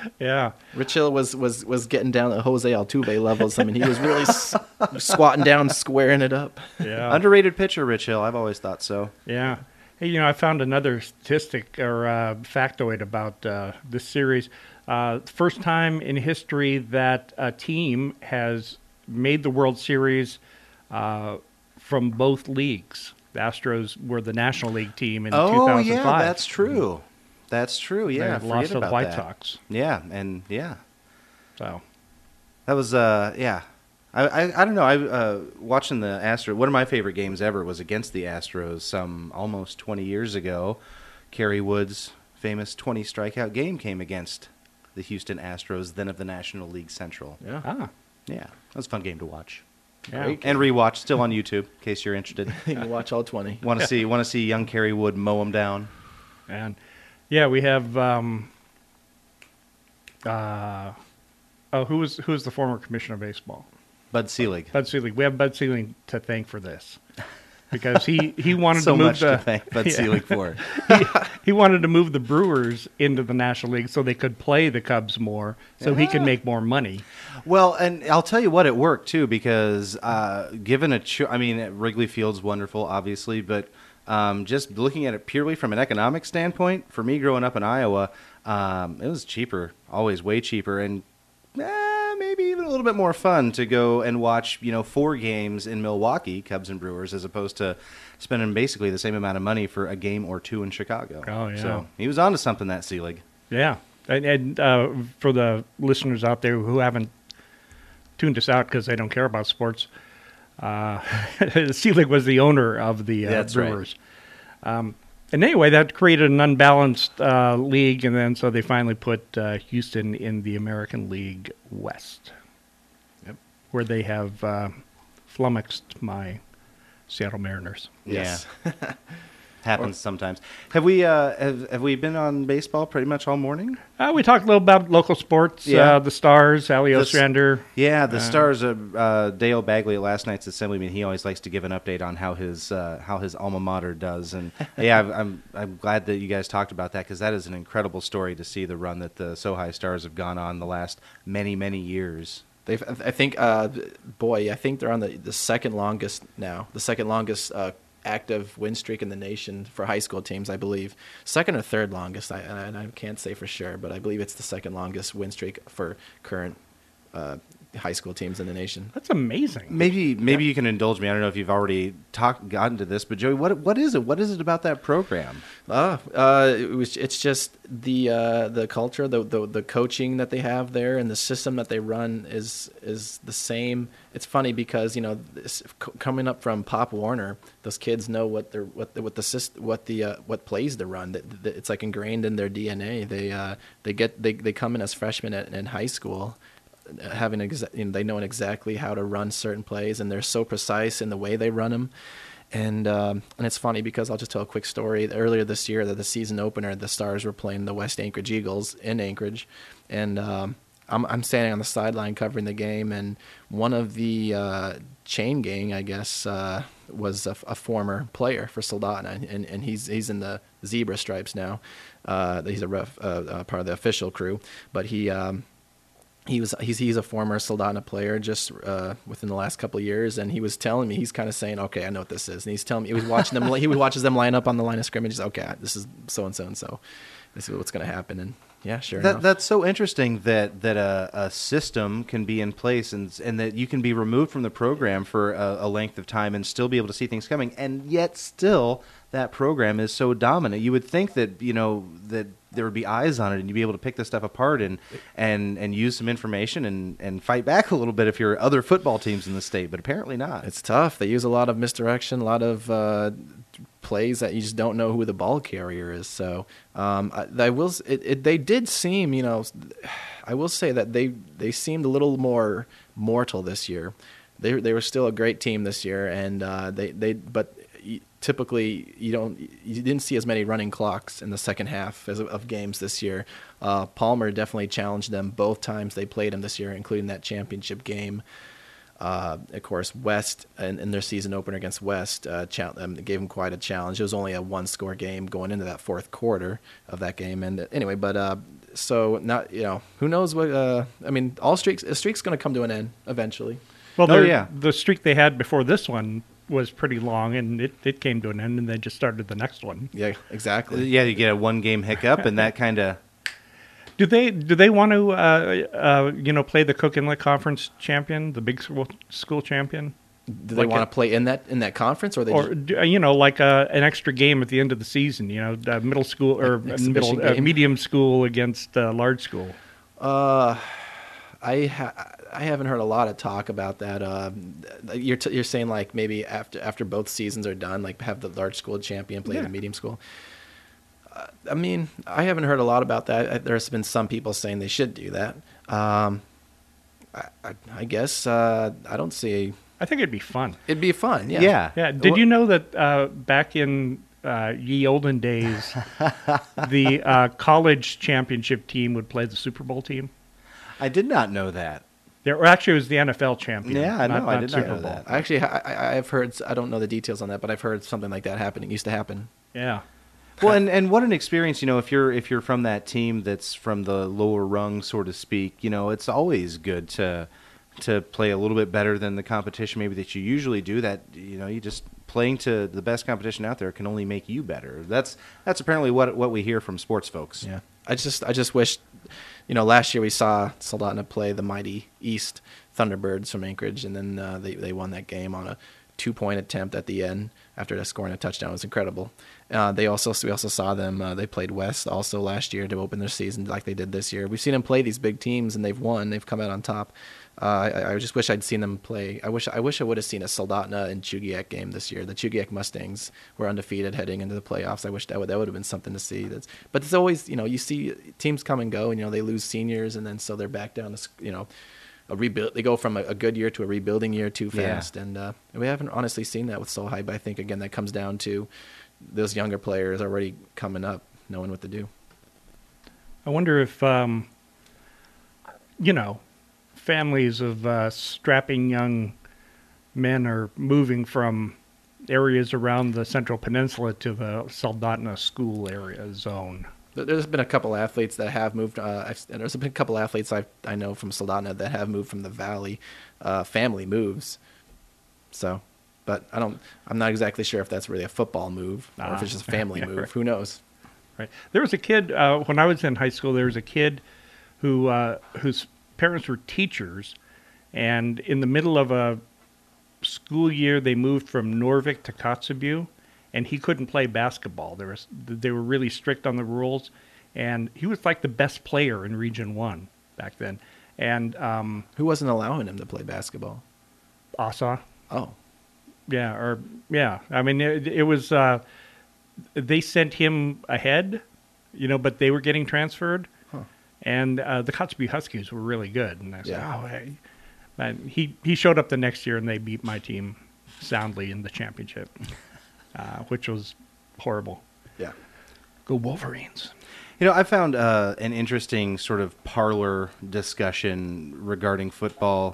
Rich Hill was getting down at Jose Altuve levels. I mean, he was really squatting down, squaring it up. Yeah, underrated pitcher, Rich Hill. I've always thought so. Yeah. Hey, I found another statistic or factoid about this series. First time in history that a team has made the World Series from both leagues. The Astros were the National League team in 2005. Oh, yeah, that's true. That's true. Yeah, They lost to the about White that. Sox. Yeah, and yeah, So that was yeah. I don't know. I watching the Astros. One of my favorite games ever was against the Astros some almost 20 years ago. Kerry Wood's famous 20 strikeout game came against the Houston Astros, then of the National League Central. Yeah. Yeah, that was a fun game to watch Yeah. Great and rewatch. Still on YouTube, in case you're interested. You can watch all 20. Want to see young Kerry Wood mow him down? And yeah, we have who's the former commissioner of baseball? Bud Selig. Bud Selig. We have Bud Selig to thank for this because he wanted So to move much to thank Bud Yeah. Selig for. He wanted to move the Brewers into the National League so they could play the Cubs more, so he could make more money. Well, and I'll tell you what, it worked too because given I mean, Wrigley Field's wonderful, obviously, but just looking at it purely from an economic standpoint, for me growing up in Iowa, it was cheaper, always way cheaper, and maybe even a little bit more fun to go and watch, 4 games in Milwaukee, Cubs and Brewers, as opposed to spending basically the same amount of money for a game or 2 in Chicago. Oh, yeah. So he was onto something, that Selig. Yeah, and for the listeners out there who haven't tuned us out because they don't care about sports, Selig was the owner of the That's right. Brewers. And anyway, that created an unbalanced league, and then so they finally put Houston in the American League West, Yep. where they have flummoxed my Seattle Mariners. Yes. Yeah. Happens sometimes. Have we been on baseball pretty much all morning? We talked a little about local sports, Yeah. the Stars, Ali The- Ostrander. Yeah, the Stars. Dale Bagley at last night's assemblyman. He always likes to give an update on how his alma mater does, and yeah, I'm glad that you guys talked about that because that is an incredible story to see the run that the Sohai Stars have gone on the last many years. I think they're on the second longest now. The second longest active win streak in the nation for high school teams, I believe. Second or third longest, I can't say for sure, but I believe it's the second longest win streak for current high school tems in the nation. That's amazing. Maybe you can indulge me. I don't know if you've already gotten to this, but Joey, what is it? What is it about that program? It's just the culture, the coaching that they have there, and the system that they run is the same. It's funny because coming up from Pop Warner, those kids know what plays to run. It's like ingrained in their DNA. They come in as freshmen in high school, they know exactly how to run certain plays, and they're so precise in the way they run them. And it's funny because I'll just tell a quick story. Earlier this year, the season opener, the Stars were playing the West Anchorage Eagles in Anchorage, and I'm standing on the sideline covering the game, and one of the chain gang, I guess, was a former player for Soldotna, and he's in the Zebra Stripes now. He's a part of the official crew, but he's a former Soldotna player just within the last couple of years, and he was telling me, he's kind of saying, okay, I know what this is, and he's telling me he was watching them. He watches them line up on the line of scrimmage. He's okay, this is so and so. This is what's going to happen, and yeah, sure enough. That's so interesting that a system can be in place and that you can be removed from the program for a length of time and still be able to see things coming, and yet still that program is so dominant. You would think that that there would be eyes on it and you'd be able to pick this stuff apart and use some information and fight back a little bit if you're other football teams in the state, but apparently not. It's tough. They use a lot of misdirection, a lot of plays that you just don't know who the ball carrier is. So they did seem, I will say that they seemed a little more mortal this year. They were still a great team this year, and but typically you didn't see as many running clocks in the second half of games this year. Palmer definitely challenged them both times they played him this year, including that championship game. Of course, West in their season opener against West gave them quite a challenge. It was only a one-score game going into that fourth quarter of that game. And anyway, but so not who knows what a streak's going to come to an end eventually. Well, yeah. The streak they had before this one was pretty long, and it came to an end, and they just started the next one. Yeah, exactly. Yeah, you get a one-game hiccup, and that kind of... Do they want to play the Cook Inlet Conference champion, the big school champion? Do they want to play in that conference, or they or like an extra game at the end of the season? Middle school or medium school against large school. I haven't heard a lot of talk about that. You're saying like maybe after both seasons are done, like have the large school champion play the medium school. I mean, I haven't heard a lot about that. There's been some people saying they should do that. I guess I don't see. I think it'd be fun. It'd be fun, Yeah. Did you know that back in ye olden days, the college championship team would play the Super Bowl team? I did not know that. It was the NFL champion. Yeah, I know. I did not Super know Bowl. that. Actually, I've heard. I don't know the details on that, but I've heard something like that happening. It used to happen. Yeah. Well, and what an experience, if you're from that team that's from the lower rung, so to speak, it's always good to play a little bit better than the competition maybe that you usually do. That you just playing to the best competition out there can only make you better. That's apparently what we hear from sports folks. Yeah. I just wish, last year we saw Soldotna play the mighty East Thunderbirds from Anchorage, and then they won that game on a 2-point attempt at the end after scoring a touchdown. It was incredible. We also saw them. They played West also last year to open their season like they did this year. We've seen them play these big teams and they've won. They've come out on top. I just wish I'd seen them play. I wish I would have seen a Soldotna and Chugiak game this year. The Chugiak Mustangs were undefeated heading into the playoffs. I wish that would have been something to see. But it's always you see teams come and go, and they lose seniors, and then so they're back down to a rebuild. They go from a good year to a rebuilding year too fast, and we haven't honestly seen that with Solheim. But I think again that comes down to those younger players already coming up, knowing what to do. I wonder if families of strapping young men are moving from areas around the Central Peninsula to the Soldotna school area zone. There's been a couple athletes that have moved. There's been a couple athletes I know from Soldotna that have moved from the Valley, family moves. So, but I'm not exactly sure if that's really a football move or if it's just a family move. Right. Who knows? Right. There was a kid when I was in high school. There was a kid whose parents were teachers, and in the middle of a school year, they moved from Norvik to Kotzebue, and he couldn't play basketball. They were really strict on the rules, and he was like the best player in Region 1 back then. And who wasn't allowing him to play basketball? Asa. Oh. Yeah. I mean, it was. They sent him ahead, but they were getting transferred. And the Kotzebue Huskies were really good. And I said, hey. And he showed up the next year, and they beat my team soundly in the championship, which was horrible. Yeah. Go Wolverines. I found an interesting sort of parlor discussion regarding football.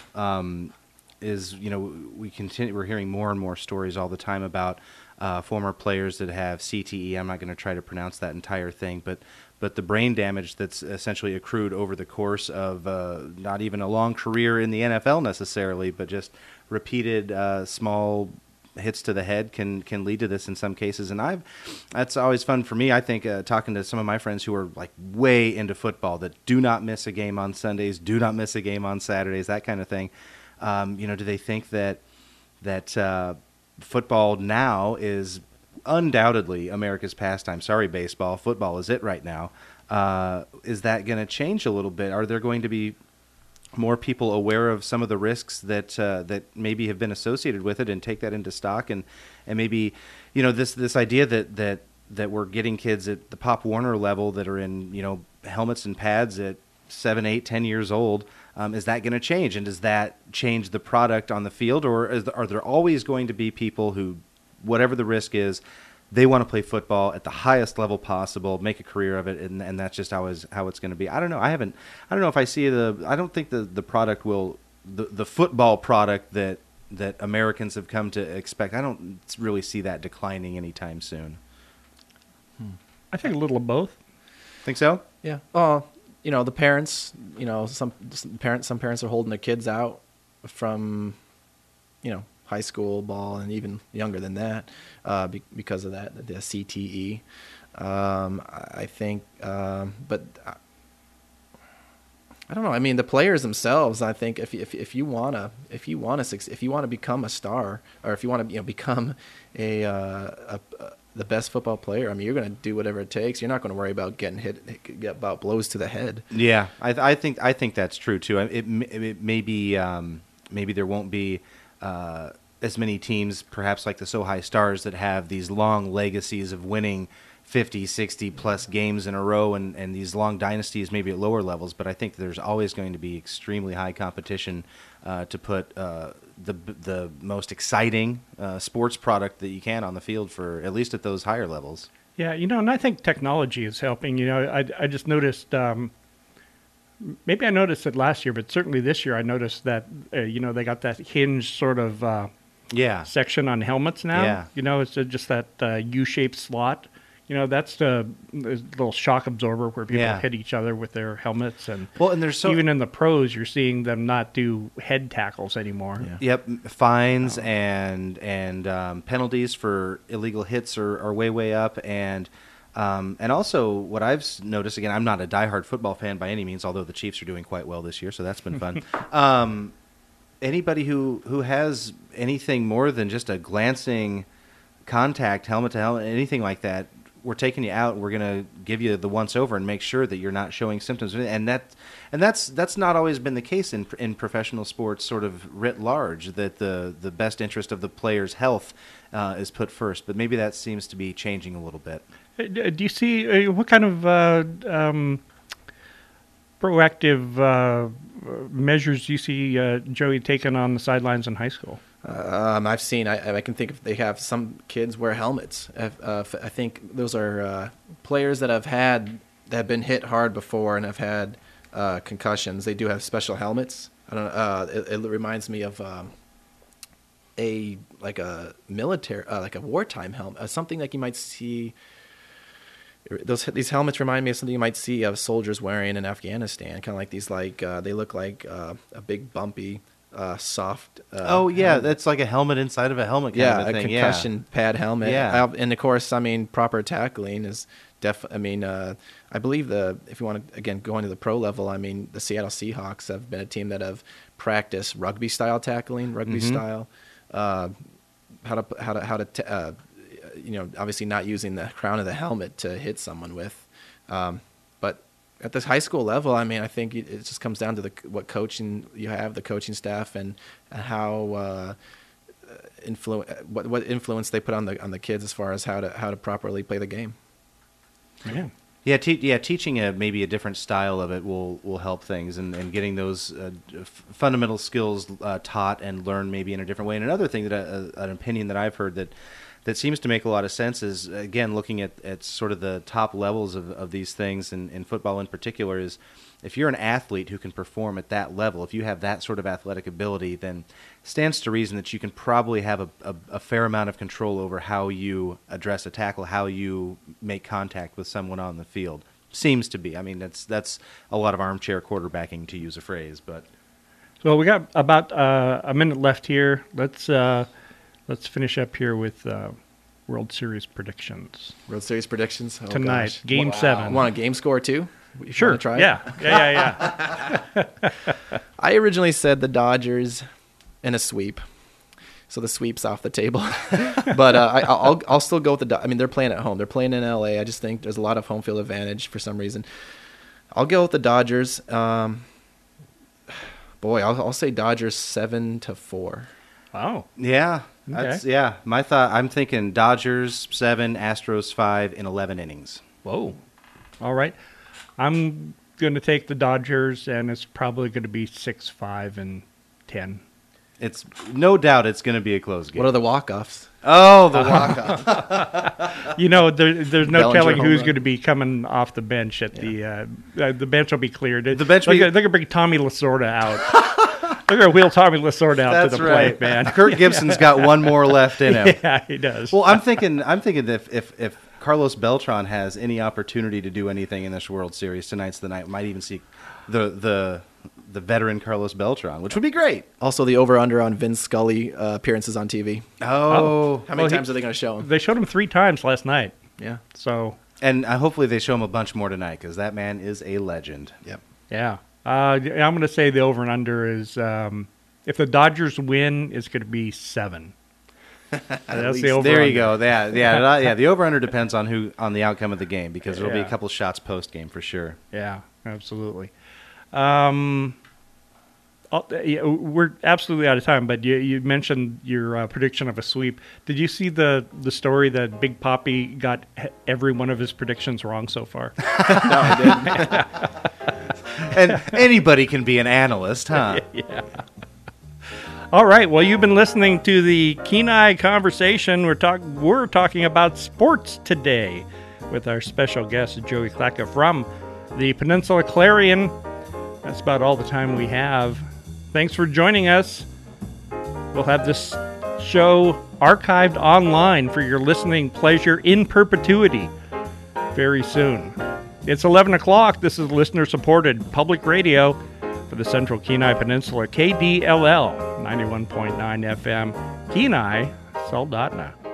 We're hearing more and more stories all the time about former players that have CTE. I'm not going to try to pronounce that entire thing, but the brain damage that's essentially accrued over the course of not even a long career in the NFL necessarily, but just repeated small hits to the head can lead to this in some cases. And that's always fun for me. I think talking to some of my friends who are like way into football that do not miss a game on Sundays, do not miss a game on Saturdays, that kind of thing. Do they think that football now is undoubtedly America's pastime? Sorry, baseball. Football is it right now. Is that going to change a little bit? Are there going to be more people aware of some of the risks that maybe have been associated with it and take that into stock? And maybe, this idea that we're getting kids at the Pop Warner level that are in, helmets and pads at 7, 8, 10 years old. Is that going to change? And does that change the product on the field? Or are there always going to be people who, whatever the risk is, they want to play football at the highest level possible, make a career of it, and that's just how it's going to be? I don't know. I don't know if I see I don't think the product will, the football product that Americans have come to expect, I don't really see that declining anytime soon. I think a little of both. Think so? Yeah. The parents, some parents are holding their kids out from, high school ball and even younger than that because of that, the CTE. I think, but I don't know. I mean, the players themselves. I think if you wanna become a star, or if you want to become the best football player, I mean, you're going to do whatever it takes. You're not going to worry about getting hit about blows to the head. Yeah, I think that's true too. It may be maybe there won't be as many teams, perhaps like the Sohai Stars, that have these long legacies of winning 50, 60 plus games in a row and these long dynasties maybe at lower levels, but I think there's always going to be extremely high competition to put the most exciting sports product that you can on the field for at least at those higher levels. Yeah, and I think technology is helping. I just noticed, maybe I noticed it last year, but certainly this year I noticed that, they got that hinge sort of section on helmets now. Yeah. It's just that U-shaped slot. That's the little shock absorber where people hit each other with their helmets. And there's even in the pros, you're seeing them not do head tackles anymore. Yeah. Yep, fines and penalties for illegal hits are way up. And also what I've noticed, again, I'm not a diehard football fan by any means, although the Chiefs are doing quite well this year, so that's been fun. Anybody who has anything more than just a glancing contact, helmet to helmet, anything like that, we're taking you out. We're going to give you the once over and make sure that you're not showing symptoms. And that's not always been the case in professional sports, sort of writ large. That the best interest of the player's health is put first. But maybe that seems to be changing a little bit. Do you see what kind of proactive measures do you see Joey taking on the sidelines in high school? I've seen. I can think if they have some kids wear helmets. I think those are players that have been hit hard before and have had concussions. They do have special helmets. I don't know. It reminds me of a military, like a wartime helmet, something like you might see. These helmets remind me of something you might see of soldiers wearing in Afghanistan. Kind of like these, they look like a big bumpy. Soft. Helmet. That's like a helmet inside of a helmet. Kind of a thing. Concussion pad helmet. Yeah, and of course, proper tackling is I believe if you want to again go into the pro level, the Seattle Seahawks have been a team that have practiced rugby style tackling, style, obviously not using the crown of the helmet to hit someone with, but. At this high school level, I think it just comes down to what coaching you have, the coaching staff, and how what influence they put on the kids as far as how to properly play the game. Yeah, teaching maybe a different style of it will help things, and getting those fundamental skills taught and learned maybe in a different way. And another thing an opinion that I've heard that seems to make a lot of sense is, again, looking at sort of the top levels of these things, in football in particular, is if you're an athlete who can perform at that level, if you have that sort of athletic ability, then stands to reason that you can probably have a fair amount of control over how you address a tackle, how you make contact with someone on the field. Seems to be. That's a lot of armchair quarterbacking, to use a phrase. But so we got about a minute left here. Let's finish up here with World Series predictions. World Series predictions? Oh, tonight, gosh. Game 7. Want a game score too? Sure. Want to try? Yeah. I originally said the Dodgers in a sweep, so the sweep's off the table. But I'll still go with they're playing at home. They're playing in LA. I just think there's a lot of home field advantage for some reason. I'll go with the Dodgers. I'll say Dodgers 7-4. Oh. Yeah. Okay. My thought. I'm thinking Dodgers 7, Astros 5 in 11 innings. Whoa. All right. I'm going to take the Dodgers, and it's probably going to be 6-5 and 10. It's no doubt it's going to be a close game. What are the walk-offs? Oh, the walk-off. There's no Bellinger telling who's run. going to be coming off the bench at the bench will be cleared. The bench they're going to bring Tommy Lasorda out. They're going to wheel Tommy Lasorda out to the plate, man. Kurt Gibson's got one more left in him. Yeah, he does. Well, I'm thinking if Carlos Beltran has any opportunity to do anything in this World Series, tonight's the night. We might even see the veteran Carlos Beltran, which would be great. Also, the over/under on Vin Scully appearances on TV. Oh. How many times are they going to show him? They showed him 3 times last night. Yeah. So. And hopefully they show him a bunch more tonight, because that man is a legend. Yep. Yeah. I'm going to say the over and under is if the Dodgers win, it's going to be 7. That's the over. There you go. Yeah. The over under depends on the outcome of the game because there'll be a couple shots post game for sure. Yeah, absolutely. We're absolutely out of time, but you mentioned your prediction of a sweep. Did you see the story that Big Papi got every one of his predictions wrong so far? No, I didn't. And anybody can be an analyst, huh? Yeah. All right. Well, you've been listening to the Kenai Conversation. We're talking about sports today with our special guest, Joey Klacka from the Peninsula Clarion. That's about all the time we have. Thanks for joining us. We'll have this show archived online for your listening pleasure in perpetuity very soon. It's 11 o'clock. This is listener-supported public radio for the Central Kenai Peninsula, KDLL 91.9 FM, Kenai, Soldotna.